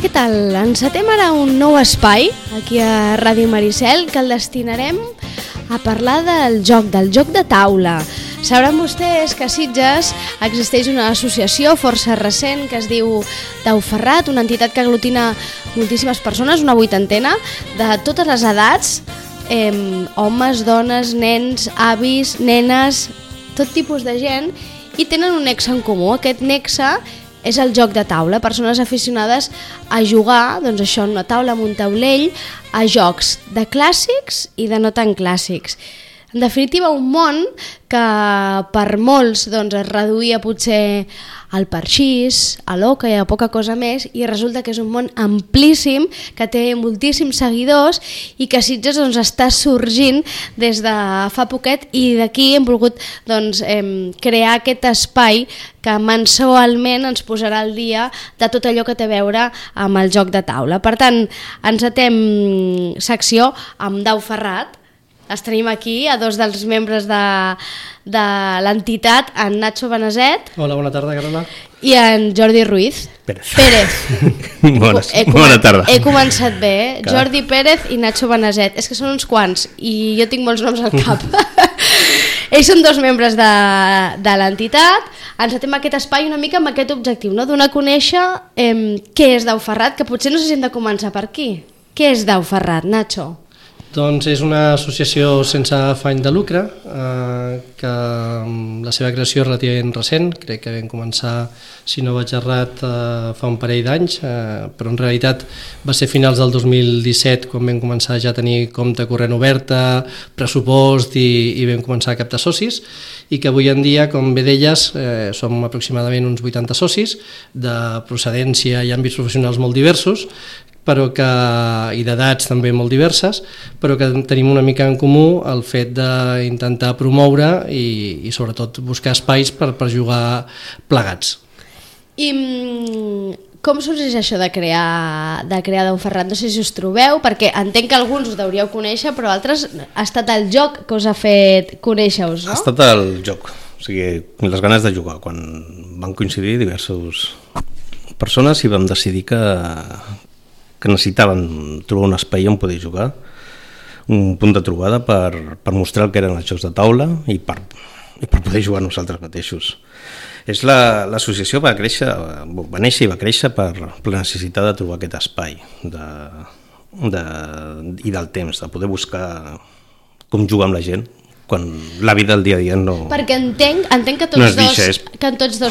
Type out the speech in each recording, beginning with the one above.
què tal? Encetem ara un nou espai aquí a Ràdio Maricel que el destinarem a parlar del joc de taula. Sabran vostès que a Sitges existeix una associació força recent que es diu Dau Ferrat, una entitat que aglutina moltíssimes persones, una vuitantena, de totes les edats, homes, dones, nens, avis, nenes, tot tipus de gent, i tenen un nexe en comú. Aquest nexe és el joc de taula, persones aficionades a jugar, doncs això, en una taula, en un taulell, a jocs de clàssics i de no tan clàssics. En definitiva, un món que per molts doncs, es reduïa potser al parxís, a l'oca i a poca cosa més, i resulta que és un món amplíssim, que té moltíssims seguidors i que Sitges doncs, està sorgint des de fa poquet, i d'aquí hem volgut doncs, crear aquest espai que mensualment ens posarà al dia de tot allò que té a veure amb el joc de taula. Per tant, encetem secció amb Dau Ferrat. Els tenim aquí, a dos dels membres de l'entitat, en Nacho Beneset. Hola, bona tarda, Carola. I en Jordi Ruiz. Pérez. Bona tarda. He començat bé, Jordi Pérez i Nacho Beneset. És que són uns quants i jo tinc molts noms al cap. Ells són dos membres de l'entitat. Encetem aquest espai una mica amb aquest objectiu, no? Donar a conèixer què és Dau Ferrat, que potser no sé si hem de començar per aquí. Què és Dau Ferrat, Nacho? Doncs és una associació sense afany de lucre, que la seva creació és relativament recent. Crec que vam començar, si no vaig errat, fa un parell d'anys, però en realitat va ser finals del 2017 quan vam començar ja a tenir compte corrent oberta, pressupost, i vam començar a captar socis, i que avui en dia, com bé deies, som aproximadament uns 80 socis de procedència i àmbits professionals molt diversos, i d'edats també molt diverses, però que tenim una mica en comú el fet d'intentar promoure i sobretot buscar espais per jugar plegats. I com sorgeix això de crear Dau Ferrat? No sé si us trobeu, perquè entenc que alguns us deuríeu conèixer, però altres ha estat el joc que us ha fet conèixer-vos, no? Ha estat el joc, o sigui, les ganes de jugar. Quan van coincidir diverses persones i vam decidir que necessitaven trobar un espai on poder jugar, un punt de trobada per mostrar el que eren els jocs de taula i per poder jugar nosaltres mateixos. L'associació va néixer i va créixer per la necessitat de trobar aquest espai i del temps, de poder buscar com jugar amb la gent quan la vida del dia a dia no... Perquè entenc que tots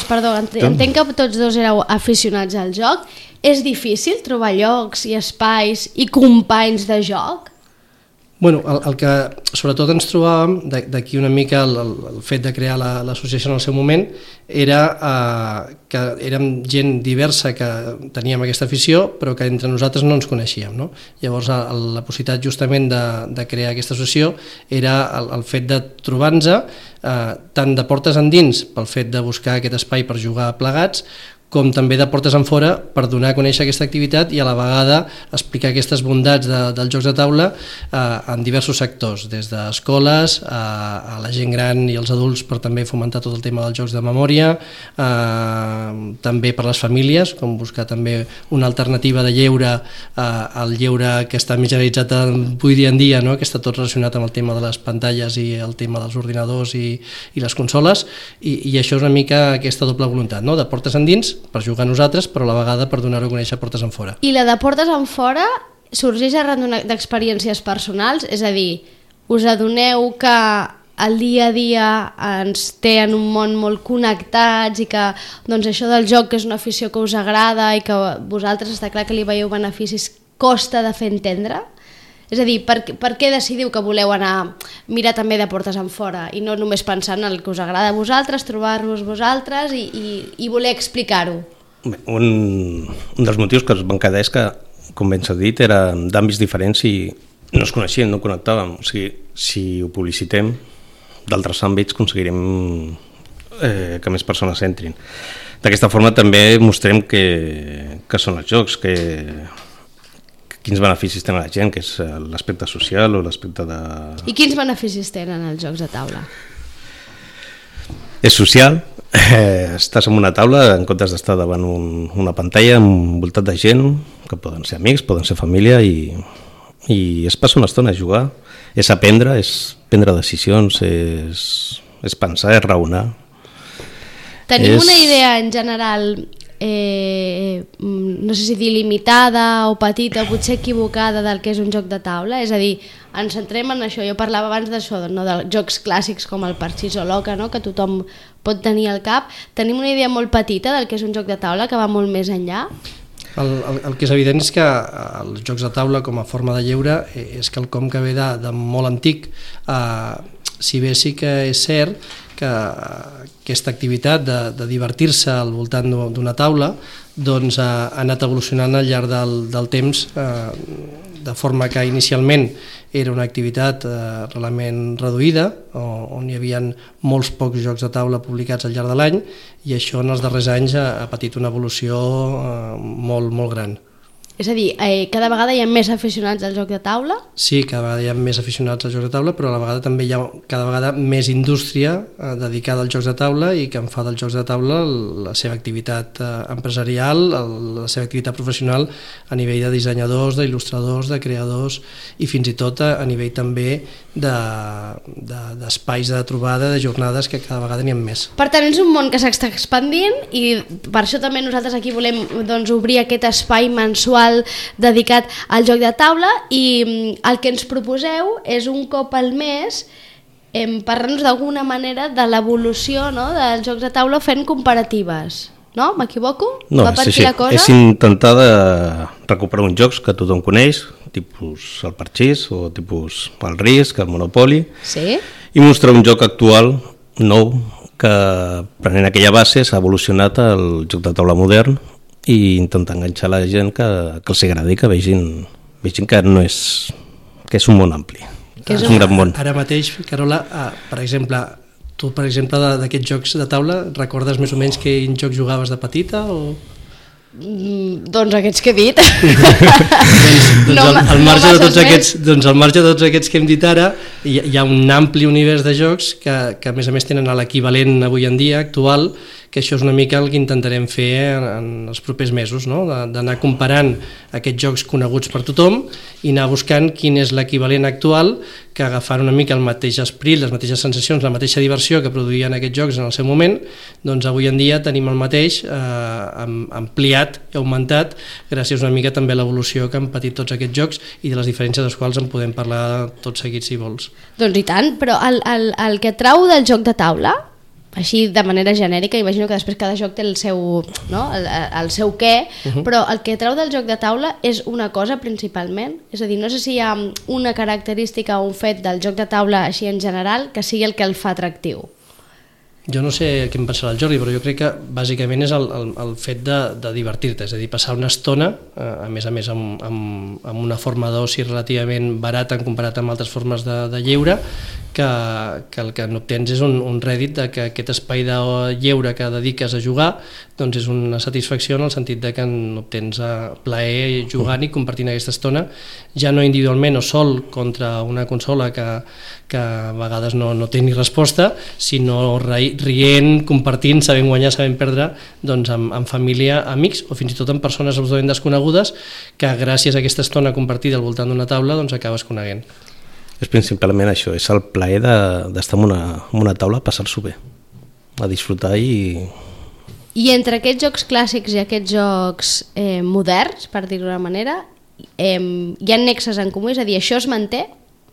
dos éreu aficionats al joc. És difícil trobar llocs i espais i companys de joc? Bueno, el que sobretot ens trobàvem, d'aquí una mica el fet de crear l'associació en el seu moment, era que érem gent diversa que teníem aquesta afició, però que entre nosaltres no ens coneixíem, no? Llavors la possibilitat justament de crear aquesta associació era el fet de trobar-nos tant de portes endins pel fet de buscar aquest espai per jugar plegats, com també de portes enfora per donar a conèixer aquesta activitat i a la vegada explicar aquestes bondats dels jocs de taula en diversos sectors, des d'escoles a la gent gran i els adults, per també fomentar tot el tema dels jocs de memòria, també per les famílies, com buscar també una alternativa de lleure al lleure que està més generalitzat avui dia en dia, no? Que està tot relacionat amb el tema de les pantalles i el tema dels ordinadors i les consoles, i això és una mica aquesta doble voluntat, no? De portes endins per jugar a nosaltres, però a la vegada per donar-ho a conèixer portes enfora. I la de portes enfora sorgeix arran d'experiències personals? És a dir, us adoneu que el dia a dia ens té en un món molt connectats i que doncs, això del joc, que és una afició que us agrada i que vosaltres està clar que li veieu beneficis, costa de fer entendre? És a dir, per què decidiu que voleu anar a mirar també de portes enfora i no només pensar en el que us agrada a vosaltres, trobar-vos vosaltres i voler explicar-ho? Un dels motius que ens van quedar és que, com ben s'ha dit, era d'àmbits diferents i no es coneixien, no connectàvem. O sigui, si ho publicitem d'altres àmbits aconseguirem que més persones entrin. D'aquesta forma també mostrem que són els jocs, quins beneficis tenen la gent, que és l'aspecte social o l'aspecte de... I quins beneficis tenen els jocs de taula? És social, Estàs en una taula en comptes d'estar davant una pantalla envoltat de gent, que poden ser amics, poden ser família, i es passa una estona a jugar. És aprendre, és prendre decisions, és pensar, és raonar. Tenim una idea en general, no sé si dir limitada o petita o potser equivocada del que és un joc de taula? És a dir, ens centrem en això. Jo parlava abans d'això, no? De jocs clàssics com el parxís o l'oca, no? Que tothom pot tenir al cap. Tenim una idea molt petita del que és un joc de taula que va molt més enllà? El que és evident és que els jocs de taula com a forma de lleure és quelcom que ve de molt antic, si bé sí que és cert que aquesta activitat de divertir-se al voltant d'una taula doncs ha anat evolucionant al llarg del temps, de forma que inicialment era una activitat realment reduïda, on hi havia molts pocs jocs de taula publicats al llarg de l'any, i això en els darrers anys ha patit una evolució molt, molt gran. És a dir, cada vegada hi ha més aficionats al joc de taula? Sí, cada vegada hi ha més aficionats al joc de taula, però a la vegada també hi ha cada vegada més indústria dedicada als jocs de taula i que en fa dels jocs de taula la seva activitat empresarial, la seva activitat professional a nivell de dissenyadors, d'il·lustradors, de creadors i fins i tot a nivell també d'espais de trobada, de jornades, que cada vegada n'hi ha més. Per tant, és un món que s'està expandint i per això també nosaltres aquí volem obrir aquest espai mensual dedicat al joc de taula, i el que ens proposeu és un cop al mes parlar-nos d'alguna manera de l'evolució, no?, dels jocs de taula fent comparatives. No? M'equivoco? No, va per aquí la cosa? És intentar de recuperar uns jocs que tothom coneix, tipus el parxís o tipus el risc, el monopoli, sí? I mostrar un joc actual, nou, que prenent aquella base s'ha evolucionat el joc de taula modern, i intentar enganxar la gent que els agradi, que vegin que no és, que és un món ampli, que és un gran món. Ara mateix, Carola, per exemple, tu d'aquests jocs de taula recordes més o menys quin joc jugaves de petita o...? Doncs aquests que he dit. Al marge de tots aquests que hem dit ara, hi ha un ampli univers de jocs que a més tenen l'equivalent avui en dia actual, que això és una mica el que intentarem fer en els propers mesos, no? D'anar comparant aquests jocs coneguts per tothom i anar buscant quin és l'equivalent actual, que agafant una mica el mateix esperit, les mateixes sensacions, la mateixa diversió que produïen aquests jocs en el seu moment, doncs avui en dia tenim el mateix ampliat i augmentat gràcies una mica també a l'evolució que han patit tots aquests jocs i de les diferències dels quals en podem parlar tot seguit si vols. Doncs i tant, però el que trau del joc de taula, així de manera genèrica, imagino que després cada joc té el seu, no? el seu què, però el que trau del joc de taula és una cosa principalment, és a dir, no sé si hi ha una característica o un fet del joc de taula així en general que sigui el que el fa atractiu. Jo no sé què em pensarà el Jordi, però jo crec que bàsicament és el fet de divertir-te, és a dir, passar una estona, a més amb una forma d'oci relativament barata en comparat amb altres formes de lleure, que el que n'obtens és un rèdit de que aquest espai de lleure que dediques a jugar doncs és una satisfacció en el sentit de que n'obtens plaer jugant i compartint aquesta estona, ja no individualment o sol contra una consola que a vegades no té ni resposta, sinó rient, compartint, sabent guanyar, sabent perdre, doncs amb família, amics o fins i tot amb persones absolutament desconegudes que gràcies a aquesta estona compartida al voltant d'una taula doncs acabes coneguent. És principalment això, és el plaer d'estar en una taula a passar-s'ho bé, a disfrutar i... I entre aquests jocs clàssics i aquests jocs moderns, per dir-ho d'una manera, hi ha nexes en comú, és a dir, això es manté?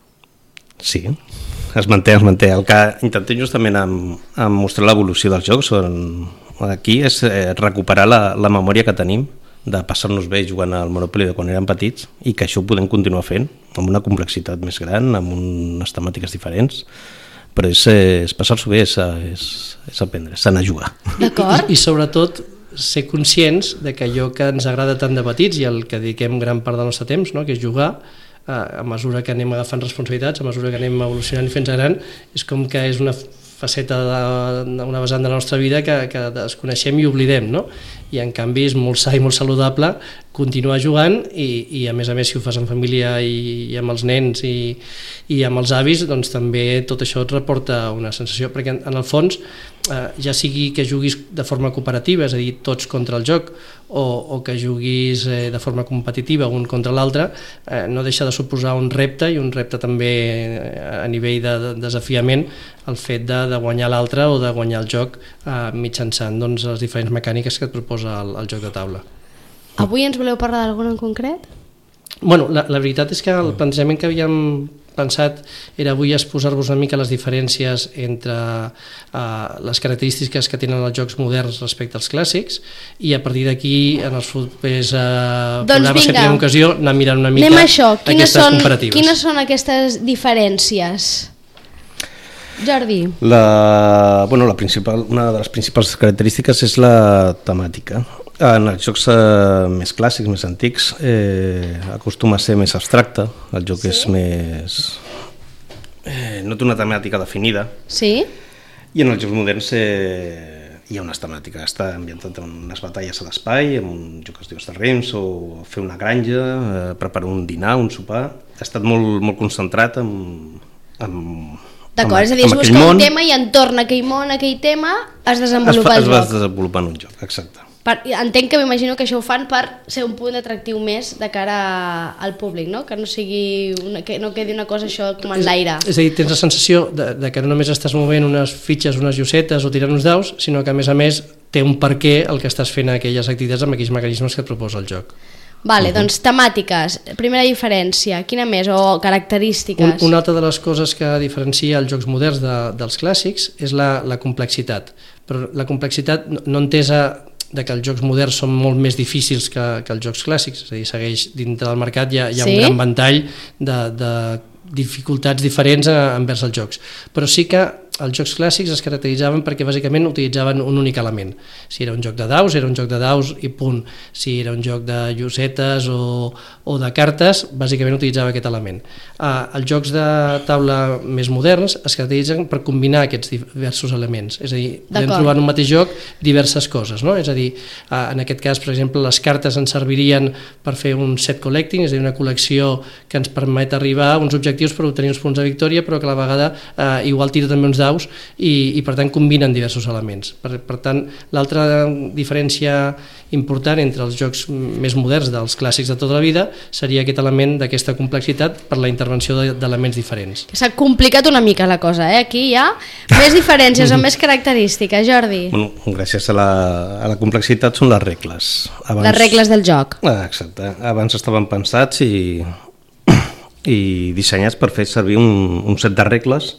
Sí, es manté. El que intentem justament amb mostrar l'evolució dels jocs aquí és recuperar la memòria que tenim de passar-nos bé jugant al Monopoly de quan érem petits i que això ho podem continuar fent amb una complexitat més gran, amb unes temàtiques diferents, però és passar-s'ho bé, és aprendre, és anar a jugar. D'acord. I sobretot ser conscients de que allò que ens agrada tant de petits i el que dediquem gran part del nostre temps, no? Que és jugar, a mesura que anem agafant responsabilitats, a mesura que anem evolucionant i fent-nos gran, és com que és una faceta d'una vessant de la nostra vida que desconeixem i oblidem, no? i en canvi és molt sa i molt saludable continuar jugant i a més si ho fas en família i amb els nens i amb els avis, doncs també tot això et reporta una sensació, perquè en el fons ja sigui que juguis de forma cooperativa, és a dir, tots contra el joc, o que juguis de forma competitiva un contra l'altre, no deixa de suposar un repte, i un repte també a nivell de desafiament, el fet de guanyar l'altre o de guanyar el joc mitjançant les diferents mecàniques que et proposa el joc de taula. Avui ens voleu parlar d'algun en concret? Bueno, la veritat és que el plantejament que havíem pensat era avui exposar-vos una mica les diferències entre les característiques que tenen els jocs moderns respecte als clàssics, i a partir d'aquí en els propers programes que tinguem ocasió anar mirant una mica aquestes comparatives. Quines són aquestes diferències? Jordi? Una de les principals característiques és la temàtica. En els jocs més clàssics, més antics, acostuma a ser més abstracte, el joc és més... no té una temàtica definida, i en els jocs moderns hi ha unes temàtiques, està ambientat en unes batalles a l'espai, en un joc que es diu Star Realms, o fer una granja, preparar un dinar, un sopar, ha estat molt concentrat D'acord, és a dir, es busca un tema i entorn a aquell món, a aquell tema, es desenvolupa el joc. Es va desenvolupant un joc, exacte. Entenc que m'imagino que això ho fan per ser un punt atractiu més de cara al públic, no? Que no quedi una cosa això com en l'aire. És a dir, tens la sensació de que no només estàs movent unes fitxes, unes llosetes o tirant uns daus, sinó que a més té un per què el que estàs fent aquelles activitats amb aquells mecanismes que et proposa el joc. Vale, doncs temàtiques, primera diferència, quina més, o característiques? Una altra de les coses que diferencia els jocs moderns dels clàssics és la complexitat, però la complexitat no entesa de que els jocs moderns són molt més difícils que els jocs clàssics, és a dir, segueix dintre del mercat, hi ha un gran ventall de dificultats diferents envers els jocs, però sí que els jocs clàssics es caracteritzaven perquè bàsicament utilitzaven un únic element. Si era un joc de daus, era un joc de daus i punt. Si era un joc de llosetes o de cartes, bàsicament utilitzava aquest element. Els jocs de taula més moderns es caracteritzen per combinar aquests diversos elements, és a dir, podem trobar en un mateix joc diverses coses, no? És a dir, en aquest cas, per exemple, les cartes ens servirien per fer un set collecting, és a dir, una col·lecció que ens permet arribar a uns objectius per obtenir uns punts de victòria, però que a la vegada igual tira també uns daus i per tant combinen diversos elements. Per tant, l'altra diferència important entre els jocs més moderns dels clàssics de tota la vida seria aquest element d'aquesta complexitat per la intervenció d'elements diferents. S'ha complicat una mica la cosa, aquí hi ha més diferències o més característiques, Jordi. Bueno, gràcies a la complexitat són les regles. Les regles del joc. Exacte, abans estaven pensats i dissenyats per fer servir un set de regles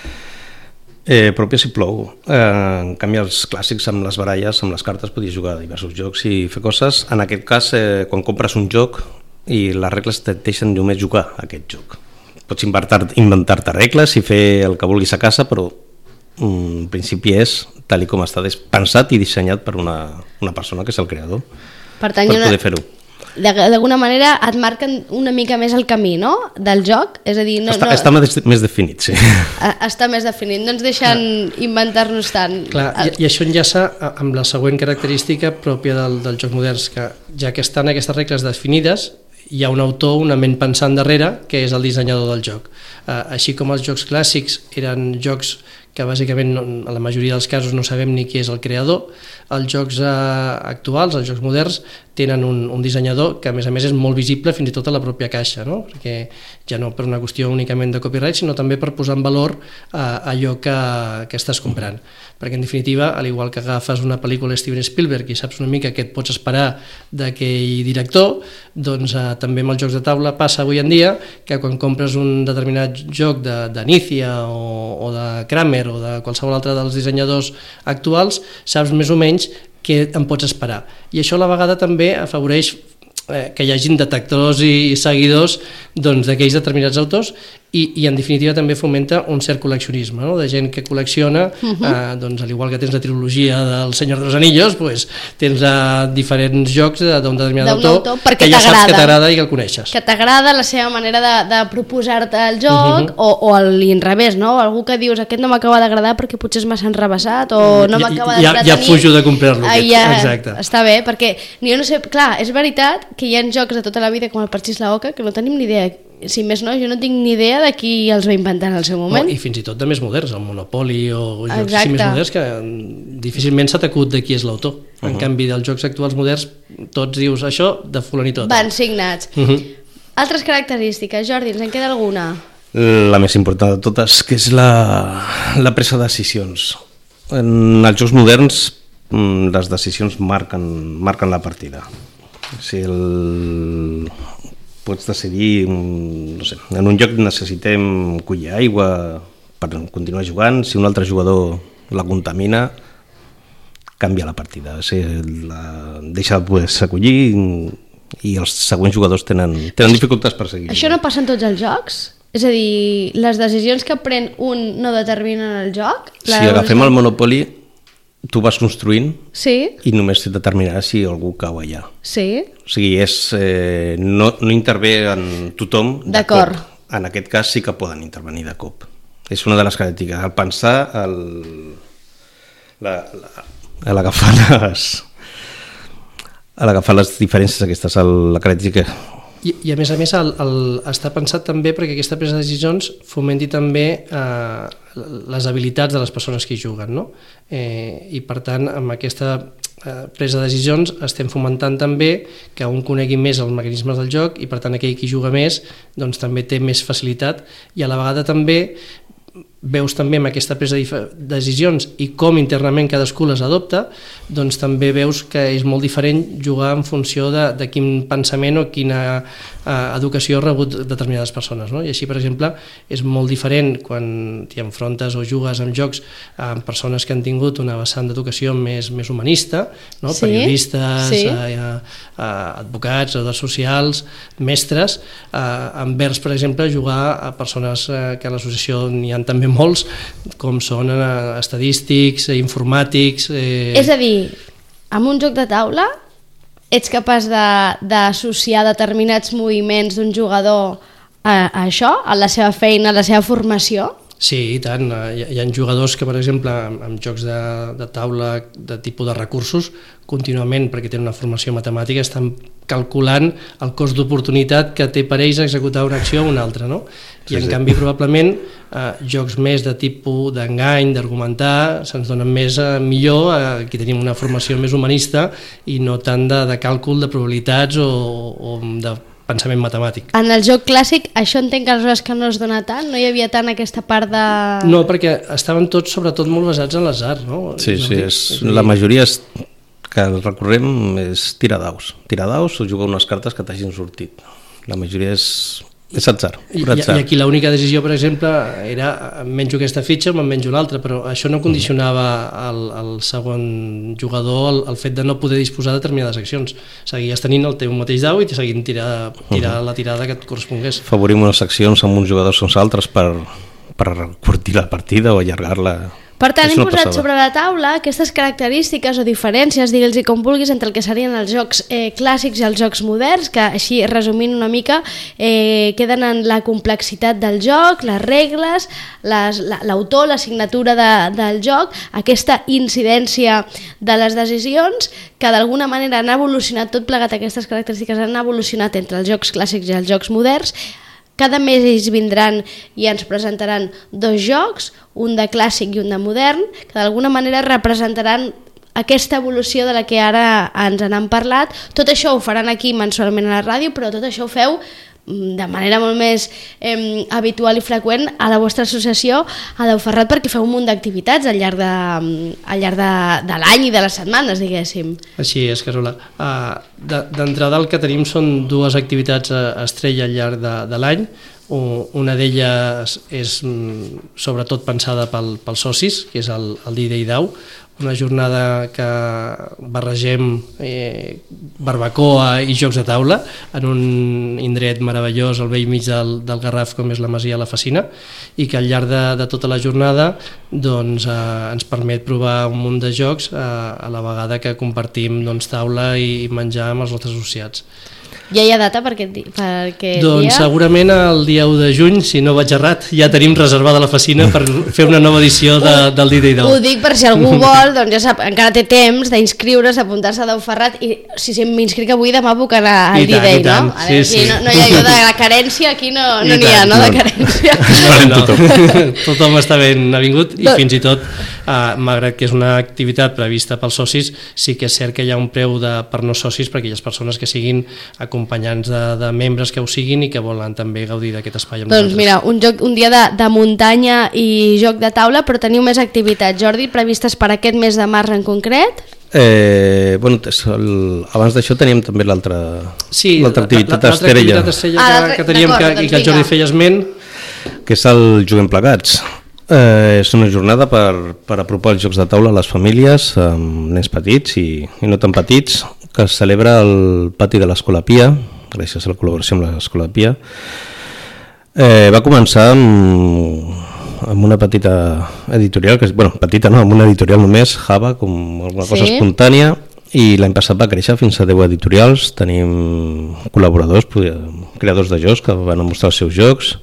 pròpies i plou. En canvi, els clàssics amb les baralles, amb les cartes, podies jugar a diversos jocs i fer coses. En aquest cas, quan compres un joc i les regles et deixen només jugar a aquest joc. Pots inventar-te regles i fer el que vulguis a casa, però en principi és tal com està pensat i dissenyat per una persona que és el creador, per poder fer-ho. D'alguna manera et marquen una mica més el camí, no?, del joc, és a dir... Està més definit, sí. Està més definit, no ens deixen inventar-nos tant. Clar, i això enllaça amb la següent característica pròpia dels jocs moderns, que ja que estan aquestes regles definides, hi ha un autor, una ment pensant darrere, que és el dissenyador del joc. Així com els jocs clàssics eren jocs que bàsicament en la majoria dels casos no sabem ni qui és el creador, els jocs actuals, els jocs moderns, tenen un dissenyador que a més és molt visible fins i tot a la pròpia caixa, no? Perquè ja no per una qüestió únicament de copyright, sinó també per posar en valor allò que estàs comprant. Perquè en definitiva, al igual que agafes una pel·lícula de Steven Spielberg i saps una mica què et pots esperar d'aquell director, doncs també amb els jocs de taula passa avui en dia que quan compres un determinat joc de Nizia o de Kramer o de qualsevol altre dels dissenyadors actuals, saps més o menys què em pots esperar. I això a la vegada també afavoreix que hi hagin detectors i seguidors d'aquells determinats autors i en definitiva també fomenta un cert col·leccionisme, no? De gent que col·lecciona, doncs al igual que tens la trilogia del Senyor de los Anillos, pues, tens diferents jocs d'un determinat autor que ja saps que t'agrada i que el coneixes. Que t'agrada la seva manera de proposar-te el joc, o a l'inrevés, no? Algú que dius, aquest no m'acaba d'agradar perquè potser és massa enrevessat, o no m'acaba d'entretenir. Ja fujo de comprar-lo. Exacte. Està bé, perquè jo no sé, clar, és veritat que hi ha jocs de tota la vida com el Parxís la Oca que no tenim ni idea. Si més no, jo no tinc ni idea de qui els va inventar en el seu moment. I fins i tot de més moderns, el Monopoly o jocs així més moderns, que difícilment s'ha t'acut de qui és l'autor. En canvi, dels jocs actuals moderns, tots dius això de fulanito. Van signats. Altres característiques, Jordi, ens en queda alguna? La més important de totes, que és la presa de decisions. En els jocs moderns, les decisions marquen la partida. Si pots decidir, no sé, en un lloc necessitem collir aigua per continuar jugant, si un altre jugador la contamina, canvia la partida, deixa de poder-se collir i els següents jugadors tenen dificultats per seguir. Això no passa en tots els jocs? És a dir, les decisions que pren un no determinen el joc? Si agafem el Monopoly, tu vas construint, sí, i només determinarà si algú cau allà. Sí. O sigui, no intervé en tothom de cop. En aquest cas sí que poden intervenir de cop. És una de les característiques. Al pensar, a l'agafar les diferències aquestes, la característica. I a més, està pensat també perquè aquesta presa de decisions fomenti també les habilitats de les persones que hi juguen, no? I per tant, amb aquesta presa de decisions estem fomentant també que un conegui més els mecanismes del joc i per tant aquell qui juga més doncs també té més facilitat i a la vegada també veus també amb aquesta presa de decisions i com internament cadascú les adopta, doncs també veus que és molt diferent jugar en funció de quin pensament o quina educació ha rebut determinades persones, no? I així, per exemple, és molt diferent quan t'hi enfrontes o jugues amb jocs amb persones que han tingut una vessant d'educació més humanista, no? Sí, periodistes, sí, advocats, editors socials, mestres, envers, per exemple, jugar a persones que a l'associació n'hi ha també molts, com són estadístics, informàtics... És a dir, amb un joc de taula ets capaç d'associar determinats moviments d'un jugador a això, a la seva feina, a la seva formació? Sí, i tant. Hi ha jugadors que, per exemple, amb jocs de taula de tipus de recursos, contínuament, perquè tenen una formació matemàtica, estan calculant el cost d'oportunitat que té per ells executar una acció o una altra, no? I en canvi, probablement, jocs més de tipus d'engany, d'argumentar, se'ns donen més millor, aquí tenim una formació més humanista i no tant de càlcul de probabilitats o de pensament matemàtic. En el joc clàssic, això entenc que aleshores que no es dona tant? No hi havia tant aquesta part de... No, perquè estaven tots, sobretot, molt basats en l'atzar, no? Sí, la majoria que recurrem és tirar daus. Tirar daus o jugar unes cartes que t'hagin sortit. La majoria és atzar. I aquí l'única decisió, per exemple, era em menjo aquesta fitxa o me'n menjo una altra, però això no condicionava el segon jugador el fet de no poder disposar de determinades accions. Seguies tenint el teu mateix dau i seguint tirar la tirada que et correspongués. Favorim unes accions amb uns jugadors o uns altres per curtir la partida o allargar-la. Per tant, hem posat sobre la taula aquestes característiques o diferències, digue'ls com vulguis, entre el que serien els jocs clàssics i els jocs moderns, que així, resumint una mica, queden en la complexitat del joc, les regles, l'autor, la signatura del joc, aquesta incidència de les decisions, que d'alguna manera han evolucionat, tot plegat aquestes característiques han evolucionat entre els jocs clàssics i els jocs moderns. Cada mes ells vindran i ens presentaran 2 jocs, un de clàssic i un de modern, que d'alguna manera representaran aquesta evolució de la que ara ens n'han parlat. Tot això ho faran aquí mensualment a la ràdio, però tot això ho feu de manera molt més habitual i freqüent a la vostra associació a Déu Ferrat, perquè feu un munt d'activitats al llarg de l'any i de les setmanes, diguéssim. Així és, Carola. D'entrada el que tenim són 2 activitats estrella al llarg de l'any. Una d'elles és sobretot pensada pels socis, que és el Dia i Dau, una jornada que barregem barbacoa i jocs de taula en un indret meravellós al vell mig del Garraf com és la Masia La Facina, i que al llarg de tota la jornada doncs, ens permet provar un munt de jocs a la vegada que compartim doncs, taula i menjar amb els nostres associats. Ja hi ha data per aquest Doncs dia? segurament el dia 1 de juny, si no vaig errat, ja tenim reservada la Facina per fer una nova edició del Dida i Dau. Ho dic per si algú vol, doncs ja sap, encara té temps d'inscriure's, apuntar-se a Dau Ferrat, i si m'inscric avui, demà puc anar al Dida i Dau, no? Sí. No hi ha allò de la carència, aquí no n'hi ha, no, de carència. Tothom està ben avingut i fins i tot, malgrat que és una activitat prevista pels socis, sí que és cert que hi ha un preu per no socis per aquelles persones que siguin acompanyants de membres que ho siguin i que volen també gaudir d'aquest espai amb doncs nosaltres. Mira, un dia de muntanya i joc de taula, però teniu més activitats, Jordi, previstes per aquest mes de març en concret? Bueno, abans d'això teníem també l'altra activitat estrella que teníem i que el Jordi feia esment, que és el Juguem Plegats. És una jornada per apropar els jocs de taula a les famílies amb nens petits i no tan petits, que es celebra al pati de l'Escola Pia, gràcies a la col·laboració amb l'Escola Pia. Va començar amb una petita editorial, petita no, amb una editorial només, Java, com alguna cosa espontània, i l'any passat va créixer fins a 10 editorials. Tenim col·laboradors, creadors de jocs que van mostrar els seus jocs,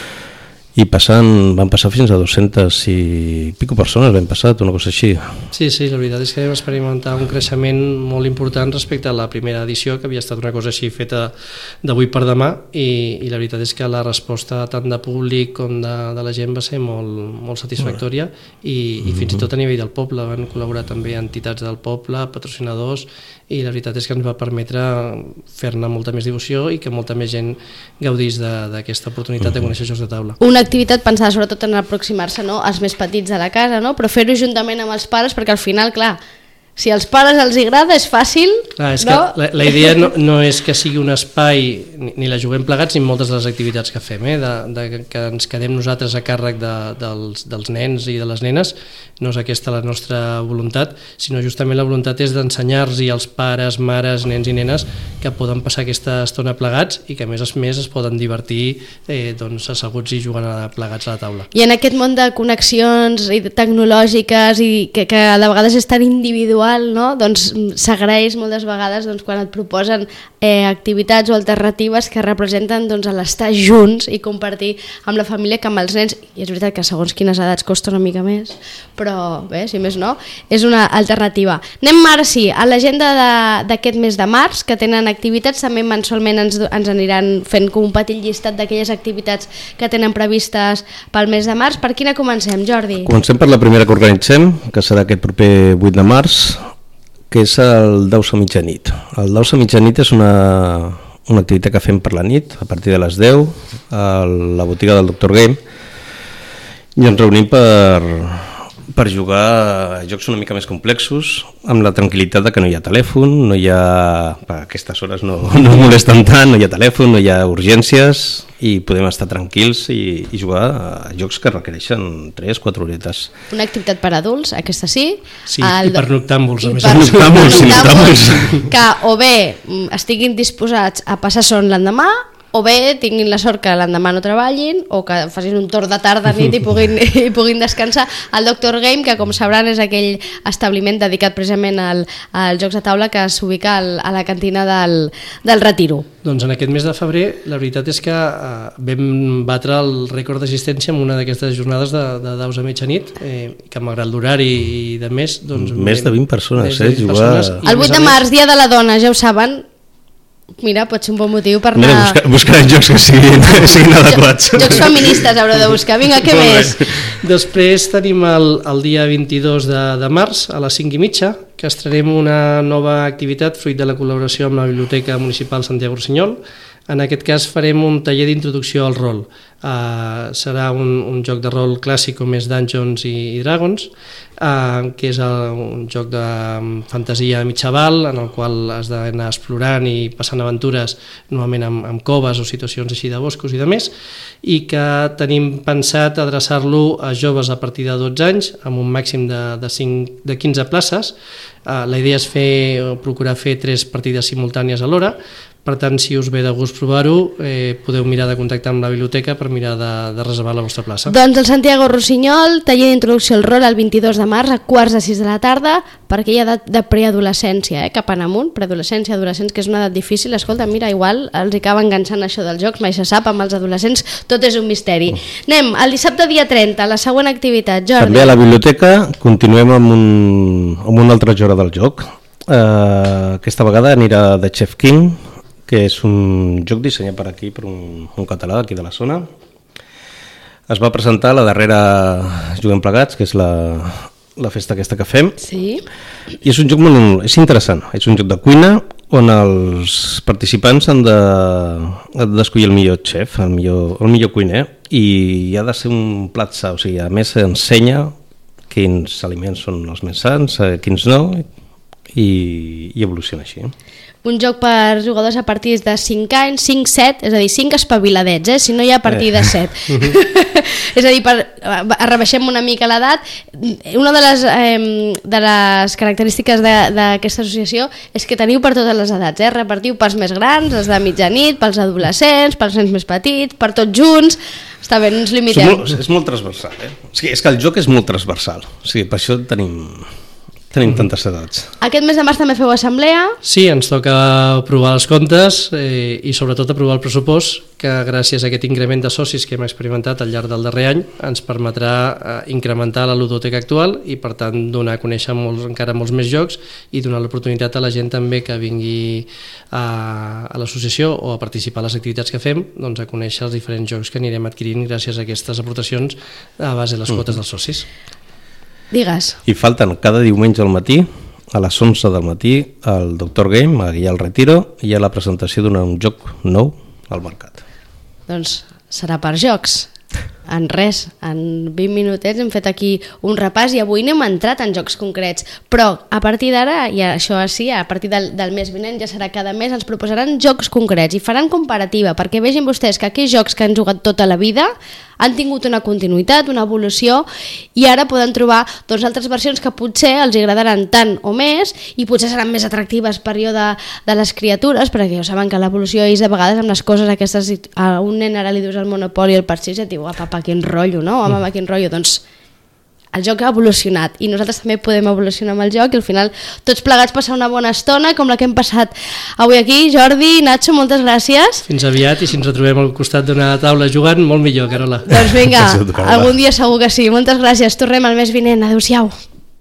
i van passar fins a 200 i pico persones l'any passat, una cosa així. Sí, la veritat és que vam experimentar un creixement molt important respecte a la primera edició, que havia estat una cosa així feta d'avui per demà, i la veritat és que la resposta tant de públic com de la gent va ser molt satisfactòria, i fins i tot a nivell del poble van col·laborar també entitats del poble, patrocinadors, i la veritat és que ens va permetre fer-ne molta més difusió i que molta més gent gaudís d'aquesta oportunitat de conèixer jocs de taula. Una activitat pensada sobretot en aproximar-se, no?, als més petits de la casa, no?, però fer-ho juntament amb els pares, perquè al final, clar, si als pares els agrada és fàcil, és no? Que la idea no és que sigui un espai, ni la Juguem Plegats ni moltes de les activitats que fem, que ens quedem nosaltres a càrrec dels nens i de les nenes, no és aquesta la nostra voluntat, sinó justament la voluntat és d'ensenyar-los als pares, mares, nens i nenes que poden passar aquesta estona plegats i que a més es poden divertir asseguts i jugant plegats a la taula. I en aquest món de connexions tecnològiques i que de vegades és tan individual, no? Doncs s'agraeix moltes vegades quan et proposen activitats o alternatives que representen l'estar junts i compartir amb la família que amb els nens, i és veritat que segons quines edats costa una mica més, però bé, si més no, és una alternativa. Anem ara sí a l'agenda d'aquest mes de març, que tenen activitats, també mensualment ens aniran fent com un petit llistat d'aquelles activitats que tenen previstes pel mes de març. Per quina comencem, Jordi? Comencem per la primera que organitzem, que serà aquest proper 8 de març, que és el Daus a mitjanit. El Daus a mitjanit és una activitat que fem per la nit, a partir de les 10, a la botiga del Dr. Game, i ens reunim per jugar a jocs una mica més complexos, amb la tranquil·litat de que no hi ha telèfon, a aquestes hores no molesten tant, no hi ha telèfon, no hi ha urgències, i podem estar tranquils i jugar a jocs que requereixen 3-4 horetes. Una activitat per adults, aquesta sí. Sí, i per noctàmbuls, a més. Noctàmbuls, que o bé estiguin disposats a passar son l'endemà, o bé tinguin la sort que l'endemà no treballin o que facin un torn de tarda nit i puguin descansar. El Dr. Game, que com sabran és aquell establiment dedicat precisament als jocs de taula que s'ubica a la cantina del Retiro. Doncs en aquest mes de febrer la veritat és que vam batre el rècord d'assistència en una d'aquestes jornades de daus a mitjanit, que malgrat l'horari i de més... Més de 20 persones, jugar... El 8 de març, dia de la dona, ja ho saben. Mira, pot ser un bon motiu per anar... Buscar jocs que siguin adequats. Jocs feministes haureu de buscar. Vinga, què més? Després tenim el dia 22 de març a les 5:30, que estrenem una nova activitat fruit de la col·laboració amb la Biblioteca Municipal Santiago Rossinyol, En aquest cas farem un taller d'introducció al rol. Serà un joc de rol clàssic com és Dungeons i Dragons, que és un joc de fantasia mitjaval en el qual has d'anar explorant i passant aventures normalment amb coves o situacions així de boscos i de més, i que tenim pensat adreçar-lo a joves a partir de 12 anys amb un màxim de 15 places. La idea és procurar fer 3 partides simultànies alhora. Per tant, si us ve de gust provar-ho, podeu mirar de contactar amb la biblioteca per mirar de reservar la vostra plaça. Doncs el Santiago Rossinyol, taller d'introducció al rol el 22 de març a 5:45 de la tarda, per aquella edat de preadolescència, cap en amunt, preadolescència, adolescents, que és una edat difícil. Escolta, mira, igual els acaba enganxant això dels jocs, mai se sap, amb els adolescents tot és un misteri. Anem, el dissabte dia 30, la següent activitat, Jordi. També a la biblioteca continuem amb una altra hora del joc. Aquesta vegada anirà de Chef King, que és un joc dissenyat per aquí, per un català d'aquí de la zona. Es va presentar la darrera Juguem Plegats, que és la festa aquesta que fem. Sí. I és un joc és interessant, és un joc de cuina on els participants han d'escollir el millor chef, el millor cuiner, i ha de ser un plat sa, o sigui, a més s'ensenya quins aliments són els més sants, quins no, i evoluciona així. Un joc per jugadors a partir de 5 anys, 5-7, és a dir, 5 espaviladets, si no hi ha a partir de 7. És a dir, rebaixem una mica l'edat. Una de les característiques d'aquesta associació és que teniu per totes les edats, repartiu pels més grans, els de mitjanit, pels adolescents, pels nens més petits, per tots junts. Està bé, no ens limitem. És molt transversal, O sigui, és que el joc és molt transversal, o sigui, per això tenim tantes edats. Aquest mes de març també feu assemblea? Sí, ens toca aprovar els comptes i sobretot aprovar el pressupost, que gràcies a aquest increment de socis que hem experimentat al llarg del darrer any ens permetrà incrementar la ludoteca actual i per tant donar a conèixer encara molts més jocs i donar l'oportunitat a la gent també que vingui a l'associació o a participar a les activitats que fem, doncs a conèixer els diferents jocs que anirem adquirint gràcies a aquestes aportacions a base de les quotes dels socis. Digues. I falten cada diumenge al matí, a les 11 del matí, el Doctor Game, aquí hi ha el retiro, i hi ha la presentació d'un joc nou al mercat. Doncs serà per jocs. En res, en 20 minutets hem fet aquí un repàs i avui no hem entrat en jocs concrets, però a partir d'ara, i això sí, a partir del mes vinent ja serà cada mes, ens proposaran jocs concrets i faran comparativa, perquè vegin vostès que aquells jocs que han jugat tota la vida han tingut una continuïtat, una evolució, i ara poden trobar altres versions que potser els agradaran tant o més i potser seran més atractives per allò de les criatures, perquè ja saben que l'evolució és de vegades amb les coses aquestes. A un nen ara li dius el Monopoly o el Parxís i et diu, papa, quin rotllo, no? Home, quin rotllo. Doncs el joc ha evolucionat i nosaltres també podem evolucionar amb el joc i al final tots plegats passar una bona estona com la que hem passat avui aquí. Jordi, Nacho, moltes gràcies. Fins aviat, i si ens retrobem al costat d'una taula jugant, molt millor, Carola. Doncs vinga, algun dia segur que sí. Moltes gràcies, tornem el mes vinent. Adéu-siau.